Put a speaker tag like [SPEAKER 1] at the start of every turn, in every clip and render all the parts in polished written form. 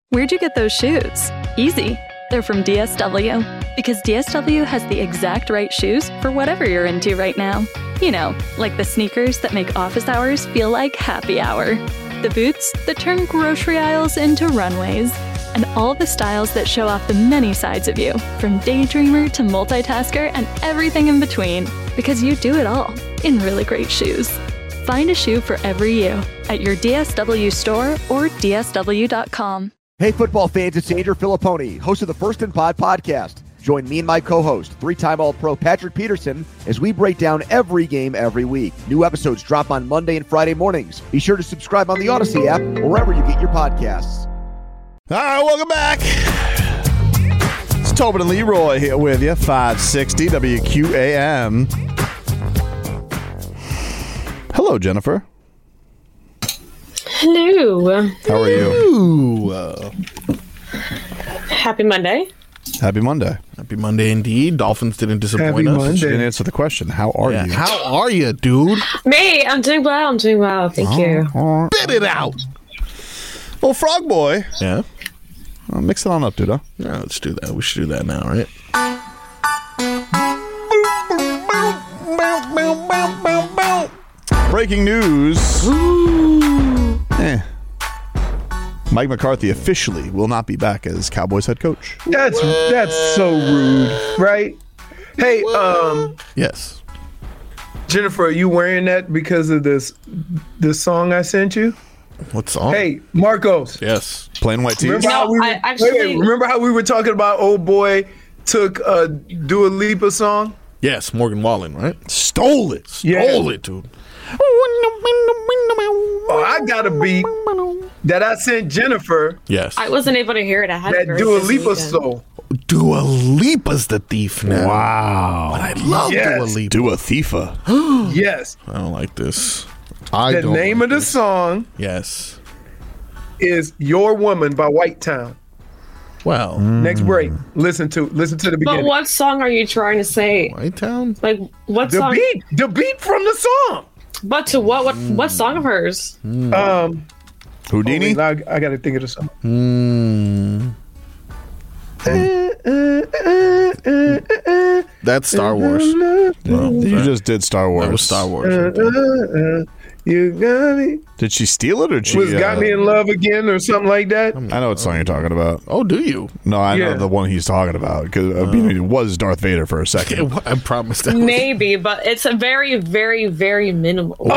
[SPEAKER 1] Where'd you get those shoes? Easy. They're from DSW. Because DSW has the exact right shoes for whatever you're into right now. You know, like the sneakers that make office hours feel like happy hour. The boots that turn grocery aisles into runways. And all the styles that show off the many sides of you, from daydreamer to multitasker and everything in between. Because you do it all in really great shoes. Find a shoe for every you at your DSW store or DSW.com.
[SPEAKER 2] Hey, football fans, it's Andrew Filipponi, host of the First and Pod podcast. Join me and my co-host, three-time All-Pro Patrick Peterson, as we break down every game every week. New episodes drop on Monday and Friday mornings. Be sure to subscribe on the Odyssey app or wherever you get your podcasts.
[SPEAKER 3] All right, welcome back. It's Tobin and Leroy here with you, 560 WQAM. Hello, Jennifer.
[SPEAKER 4] Hello.
[SPEAKER 3] How are you?
[SPEAKER 4] Happy Monday.
[SPEAKER 3] Happy Monday.
[SPEAKER 5] Happy Monday indeed. Dolphins didn't disappoint us.
[SPEAKER 3] Monday. She didn't answer the question. How are you?
[SPEAKER 5] How are you, dude?
[SPEAKER 4] Me, I'm doing well. Thank you.
[SPEAKER 5] Spit it out.
[SPEAKER 3] Well, Frog Boy.
[SPEAKER 5] Yeah.
[SPEAKER 3] Mix it on up, dude. Huh?
[SPEAKER 5] Yeah, let's do that. We should do that now, right?
[SPEAKER 3] Breaking news. Mike McCarthy officially will not be back as Cowboys head coach.
[SPEAKER 6] That's so rude, right? Hey,
[SPEAKER 5] yes.
[SPEAKER 6] Jennifer, are you wearing that because of this song I sent you?
[SPEAKER 5] What song?
[SPEAKER 6] Hey, Marcos.
[SPEAKER 5] Yes.
[SPEAKER 3] Plain white tees.
[SPEAKER 6] Remember how we were talking about old boy took a Dua Lipa song?
[SPEAKER 5] Yes, Morgan Wallen, right? Stole it, dude.
[SPEAKER 6] Oh, I got a beat that I sent Jennifer.
[SPEAKER 5] Yes.
[SPEAKER 4] I wasn't able to hear it. I had
[SPEAKER 6] that Dua Lipa stole.
[SPEAKER 5] Dua Lipa's the thief now.
[SPEAKER 3] Wow.
[SPEAKER 5] But I love Dua Lipa.
[SPEAKER 3] Dua Thifa.
[SPEAKER 6] Yes.
[SPEAKER 5] I don't like this.
[SPEAKER 6] The name of the song is Your Woman by White Town.
[SPEAKER 5] Well,
[SPEAKER 6] next break. Listen to the beginning.
[SPEAKER 4] But what song are you trying to say?
[SPEAKER 5] White Town?
[SPEAKER 4] Like what song?
[SPEAKER 6] The beat from the song.
[SPEAKER 4] But to what song of hers?
[SPEAKER 3] Houdini?
[SPEAKER 6] I got to think of the song.
[SPEAKER 5] That's Star Wars.
[SPEAKER 3] You just did Star Wars.
[SPEAKER 5] That was Star Wars. Right there.
[SPEAKER 6] You got me.
[SPEAKER 3] Did she steal it or she
[SPEAKER 6] Got Me in Love Again or something like that?
[SPEAKER 3] I know what song you're talking about.
[SPEAKER 5] Oh, do you?
[SPEAKER 3] No, I know the one he's talking about because it was Darth Vader for a second.
[SPEAKER 5] I promise that.
[SPEAKER 4] Maybe, but it's a very, very, very minimal.
[SPEAKER 6] Wait.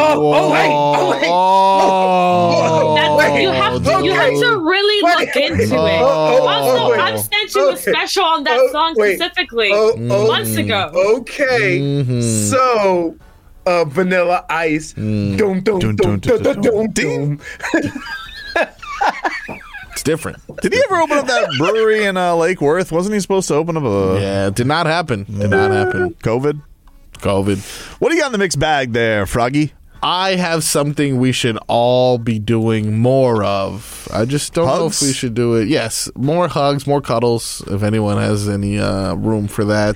[SPEAKER 4] You have to really look into it. Also, I sent you a special on that song specifically months ago.
[SPEAKER 6] Okay, so Vanilla Ice. Doom, doom, doom, doom, doom, doom.
[SPEAKER 5] It's different.
[SPEAKER 3] Did he ever open up that brewery in Lake Worth? Wasn't he supposed to open up a...
[SPEAKER 5] Yeah, it did not happen.
[SPEAKER 3] COVID. What do you got in the mixed bag there, Froggy?
[SPEAKER 5] I have something we should all be doing more of. I just don't know if we should do it. Yes, more hugs, more cuddles, if anyone has any room for that.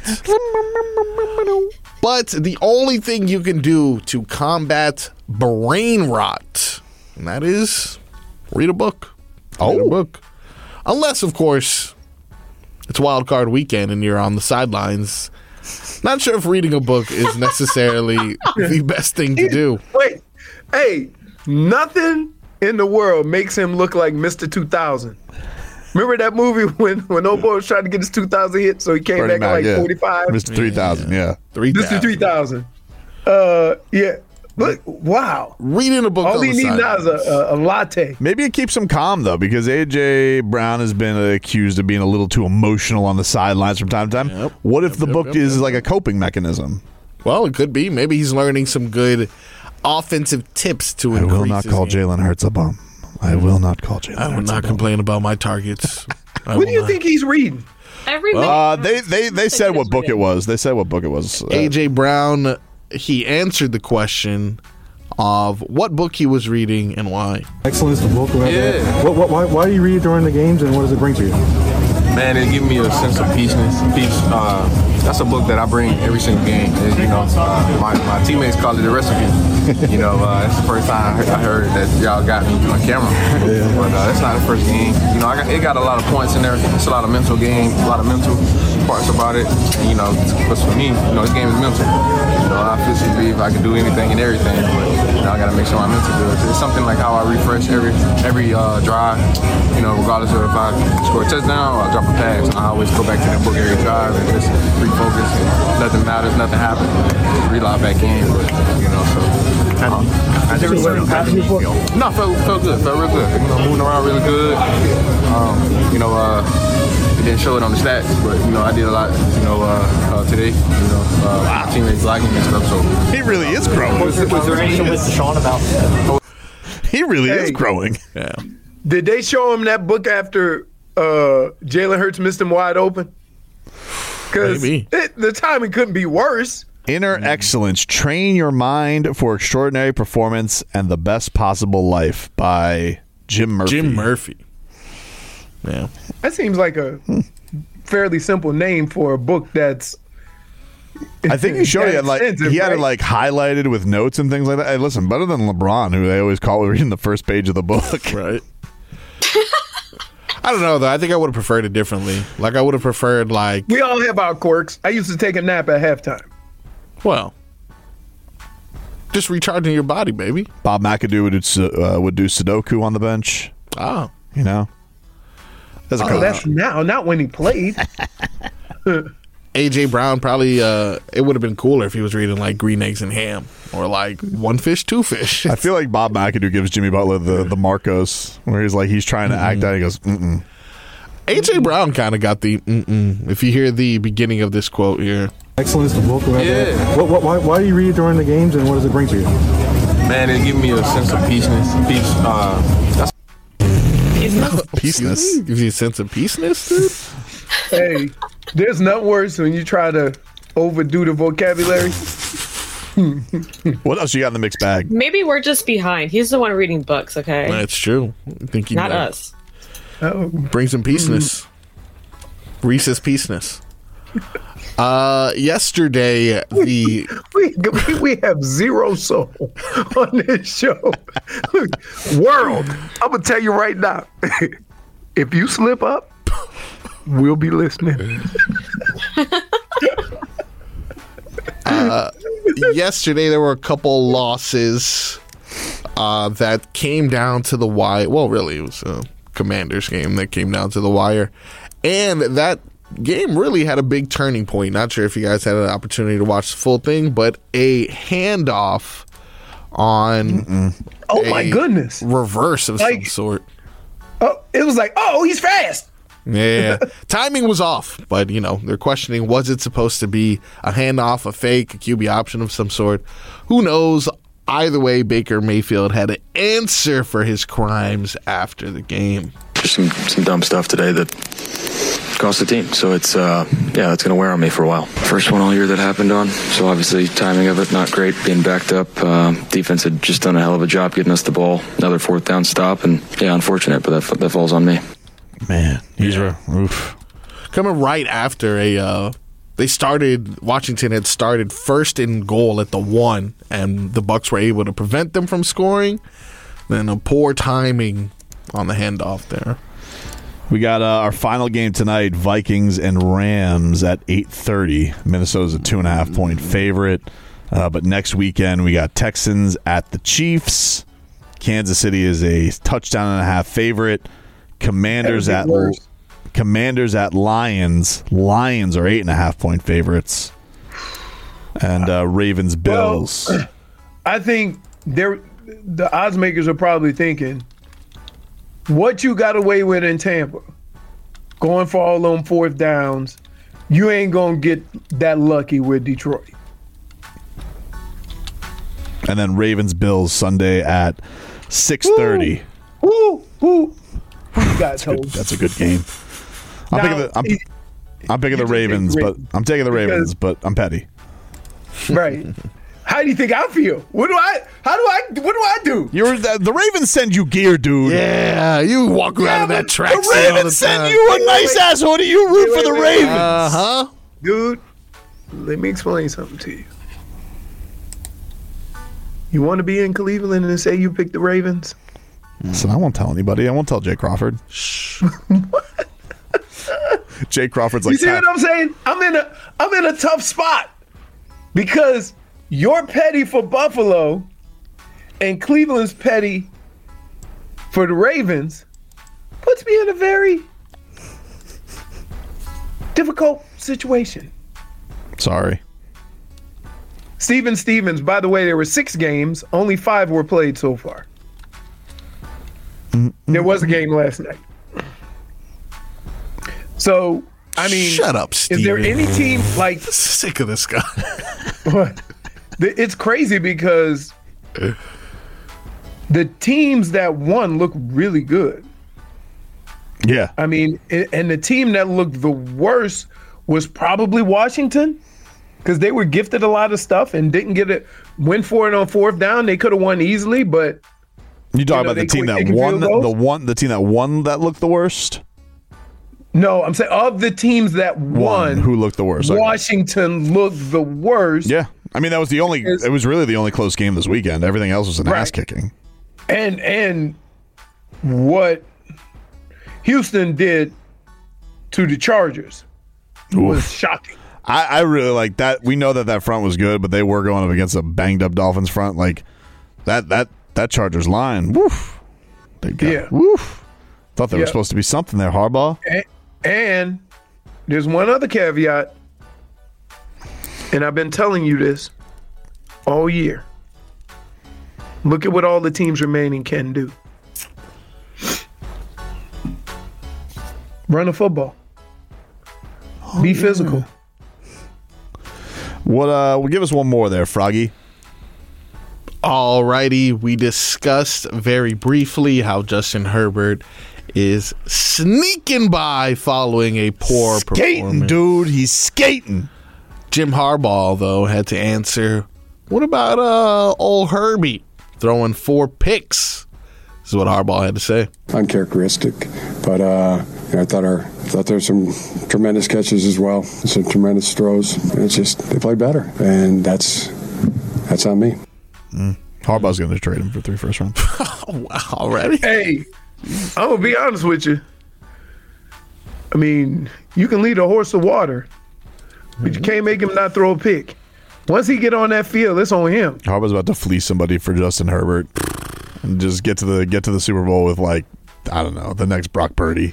[SPEAKER 5] But the only thing you can do to combat brain rot, and that is read a book. Read a book. Unless, of course, it's wild card weekend and you're on the sidelines. Not sure if reading a book is necessarily the best thing to do.
[SPEAKER 6] Wait, hey, nothing in the world makes him look like Mr. 2000. Remember that movie when old boy was trying to get his 2000 hit, so he came back at like 45?
[SPEAKER 3] Mr. 3000, yeah.
[SPEAKER 6] Mr. 3000. Yeah. Look, wow.
[SPEAKER 5] Reading a book.
[SPEAKER 6] All he needs now is a latte.
[SPEAKER 3] Maybe it keeps him calm, though, because A.J. Brown has been accused of being a little too emotional on the sidelines from time to time. Yep. What if the book is like a coping mechanism?
[SPEAKER 5] Well, it could be. Maybe he's learning some good offensive tips to increase.
[SPEAKER 3] I will not call Jalen Hurts a bum. I will not call Jalen Hurts a bum.
[SPEAKER 5] I will not complain about my targets.
[SPEAKER 6] What do you think he's reading?
[SPEAKER 3] They said what book it was. They said what book it was.
[SPEAKER 5] A.J. Brown, he answered the question of what book he was reading and why.
[SPEAKER 7] Excellence, the book. Yeah. Why do you read during the games, and what does it bring to you?
[SPEAKER 8] Man, it gives me a sense of peace. That's a book that I bring every single game. My teammates call it a recipe. You know, it's the first time I heard that y'all got me on camera. Yeah. But it's not the first game. You know, it got a lot of points in there. It's a lot of mental game, a lot of mental parts about it. And, you know, but for me, you know, this game is mental. You know, I officially believe I can do anything and everything, but you know, I got to make sure my mental good. It's something like how I refresh every drive. You know, regardless of if I score a touchdown or I drop a pass, I always go back to that book every drive and just refocus. And nothing matters, nothing happens. Relog back in, but you know, so.
[SPEAKER 7] I never seen him pass before.
[SPEAKER 8] No, felt good, felt real good. You know, moving around really good. You know, it didn't show it on the stats, but you know, I did a lot. You know, today. You know, my teammates liking me and stuff. So
[SPEAKER 3] he really is growing.
[SPEAKER 9] Was there anything with Deshaun about?
[SPEAKER 3] He really is growing.
[SPEAKER 5] Yeah.
[SPEAKER 6] Did they show him that book after Jalen Hurts missed him wide open? Because the timing couldn't be worse.
[SPEAKER 3] Inner Excellence, Train Your Mind for Extraordinary Performance and the Best Possible Life by Jim Murphy.
[SPEAKER 5] Jim Murphy. Yeah.
[SPEAKER 6] That seems like a fairly simple name for a book that's...
[SPEAKER 3] I think he showed it he had it like highlighted with notes and things like that. Hey, listen, better than LeBron, who they always call reading the first page of the book.
[SPEAKER 5] Right. I don't know, though. I think I would have preferred it differently. Like, I would have preferred, like...
[SPEAKER 6] We all have our quirks. I used to take a nap at halftime.
[SPEAKER 5] Well, just recharging your body, baby.
[SPEAKER 3] Bob McAdoo would do Sudoku on the bench.
[SPEAKER 5] Oh.
[SPEAKER 3] You know?
[SPEAKER 6] That's now, not when he played.
[SPEAKER 5] A.J. Brown probably, it would have been cooler if he was reading, like, Green Eggs and Ham. Or, like, One Fish, Two Fish.
[SPEAKER 3] I feel like Bob McAdoo gives Jimmy Butler the Marcos, where he's trying to act out. He goes, mm-mm.
[SPEAKER 5] A.J. Brown kind of got the mm-mm. If you hear the beginning of this quote here.
[SPEAKER 7] Excellence, the book. Yeah. Why do you read during the games, and what does it bring to you?
[SPEAKER 8] Man, it gives me a sense of peaceness.
[SPEAKER 3] Peaceness?
[SPEAKER 5] Gives you a sense of peaceness, dude?
[SPEAKER 6] Hey, there's nothing worse when you try to overdo the vocabulary.
[SPEAKER 3] What else you got in the mixed bag?
[SPEAKER 4] Maybe we're just behind. He's the one reading books, okay?
[SPEAKER 5] That's true. I think
[SPEAKER 4] Not us.
[SPEAKER 5] Bring some peaceness. Reese's peaceness. Yesterday,
[SPEAKER 6] we have zero soul on this show. World, I'm gonna tell you right now, if you slip up, we'll be listening.
[SPEAKER 5] Yesterday, there were a couple losses that came down to the wire. Well, really, it was a Commanders game that came down to the wire, and that game really had a big turning point. Not sure if you guys had an opportunity to watch the full thing, but a handoff on
[SPEAKER 6] my goodness,
[SPEAKER 5] reverse of some sort.
[SPEAKER 6] Oh, it was like, he's fast.
[SPEAKER 5] Yeah, timing was off, but you know, they're questioning, was it supposed to be a handoff, a fake, a QB option of some sort? Who knows? Either way, Baker Mayfield had an answer for his crimes after the game.
[SPEAKER 10] Just some dumb stuff today that cost the team. So it's that's going to wear on me for a while. First one all year that happened on. So obviously timing of it not great, being backed up. Defense had just done a hell of a job getting us the ball. Another fourth down stop, and unfortunate, but that falls on me.
[SPEAKER 3] Man, oof.
[SPEAKER 5] Coming right after Washington had started first and goal at the 1, and the Bucs were able to prevent them from scoring. Then a poor timing on the handoff there.
[SPEAKER 3] We got our final game tonight, Vikings and Rams at 8:30. Minnesota's a 2.5-point favorite. But next weekend, we got Texans at the Chiefs. Kansas City is a touchdown and a half favorite. Commanders at Lions. Lions are 8.5-point favorites. And Ravens Bills.
[SPEAKER 6] Well, I think the odds makers are probably thinking, what you got away with in Tampa, going for all them fourth downs, you ain't gonna get that lucky with Detroit.
[SPEAKER 3] And then Ravens Bills Sunday at 6:30.
[SPEAKER 6] Woo. You guys hold.
[SPEAKER 3] That's a good game. I'm picking the Ravens, but I'm taking the Ravens, but I'm petty.
[SPEAKER 6] Right. How do you think I feel? What do I do?
[SPEAKER 3] The Ravens send you gear, dude.
[SPEAKER 5] Yeah, you walk around in that track.
[SPEAKER 3] The Ravens send you a nice ass hoodie. You root for the Ravens.
[SPEAKER 6] Dude, let me explain something to you. You want to be in Cleveland and say you picked the Ravens?
[SPEAKER 3] Listen, I won't tell anybody. I won't tell Jay Crawford.
[SPEAKER 6] What?
[SPEAKER 3] Jay Crawford's like,
[SPEAKER 6] you see what I'm saying? I'm in a tough spot because you're petty for Buffalo and Cleveland's petty for the Ravens. Puts me in a very difficult situation.
[SPEAKER 3] Sorry.
[SPEAKER 6] Steven Stevens, by the way, there were 6 games. Only 5 were played so far. There was a game last night. So, I mean,
[SPEAKER 5] shut up, Steven.
[SPEAKER 6] Is there any team like
[SPEAKER 5] sick of this guy?
[SPEAKER 6] It's crazy because the teams that won look really good.
[SPEAKER 3] Yeah.
[SPEAKER 6] I mean, and the team that looked the worst was probably Washington because they were gifted a lot of stuff and didn't get it. Went for it on 4th down. They could have won easily, but
[SPEAKER 3] you talking about the team that won the team that won that looked the worst?
[SPEAKER 6] No, I'm saying of the teams that won,
[SPEAKER 3] who looked the worst?
[SPEAKER 6] Washington looked the worst.
[SPEAKER 3] Yeah, I mean that was the only. It was really the only close game this weekend. Everything else was an ass kicking.
[SPEAKER 6] And what Houston did to the Chargers was shocking.
[SPEAKER 3] I really like that. We know that front was good, but they were going up against a banged up Dolphins front. Like that Chargers line. Woof. Woof. Thought there was supposed to be something there, Harbaugh.
[SPEAKER 6] And there's one other caveat, and I've been telling you this all year. Look at what all the teams remaining can do. Run a football. Be physical.
[SPEAKER 3] What? Give us one more there, Froggy.
[SPEAKER 5] Alrighty, we discussed very briefly how Justin Herbert is sneaking by following a poor performance.
[SPEAKER 3] Dude, he's skating.
[SPEAKER 5] Jim Harbaugh, though, had to answer, what about old Herbie throwing 4 picks? This is what Harbaugh had to say.
[SPEAKER 11] Uncharacteristic, but I thought there were some tremendous catches as well, some tremendous throws. It's just they play better, and that's on me.
[SPEAKER 3] Harbaugh's going to trade him for 3 first rounds.
[SPEAKER 5] Oh, wow, already?
[SPEAKER 6] Hey, I'm going to be honest with you. I mean, you can lead a horse to water, but you can't make him not throw a pick. Once he get on that field, it's on him.
[SPEAKER 3] Harbaugh's about to fleece somebody for Justin Herbert and just get to the Super Bowl with, like, I don't know, the next Brock Purdy.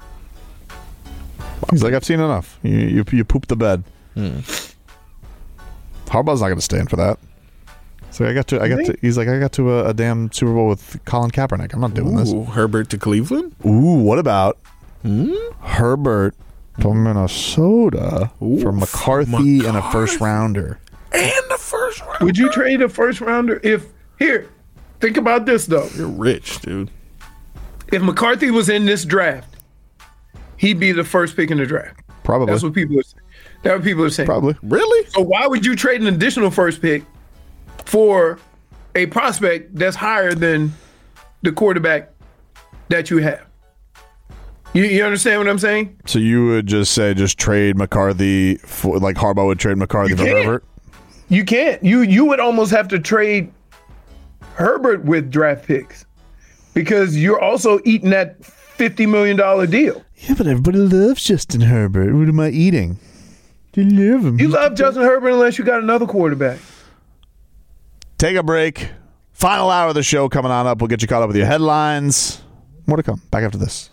[SPEAKER 3] He's like, I've seen enough. You pooped the bed. Harbaugh's not going to stand for that. So he's like, I got to a damn Super Bowl with Colin Kaepernick. I'm not doing this.
[SPEAKER 5] Herbert to Cleveland?
[SPEAKER 3] Ooh, what about Herbert to Minnesota for McCarthy and a first rounder?
[SPEAKER 5] And a first rounder.
[SPEAKER 6] Would you trade a first rounder think about this though.
[SPEAKER 5] You're rich, dude.
[SPEAKER 6] If McCarthy was in this draft, he'd be the first pick in the draft.
[SPEAKER 3] Probably.
[SPEAKER 6] That's what people are saying. That's what people are saying.
[SPEAKER 3] Probably.
[SPEAKER 5] Really?
[SPEAKER 6] So why would you trade an additional first pick for a prospect that's higher than the quarterback that you have? You understand what I'm saying?
[SPEAKER 3] So you would just trade McCarthy for, like Harbaugh would trade McCarthy for Herbert?
[SPEAKER 6] You can't. You would almost have to trade Herbert with draft picks because you're also eating that $50 million deal.
[SPEAKER 3] Yeah, but everybody loves Justin Herbert. What am I eating? You love him.
[SPEAKER 6] You love Justin Herbert unless you got another quarterback.
[SPEAKER 3] Take a break. Final hour of the show coming on up. We'll get you caught up with your headlines. More to come. Back after this.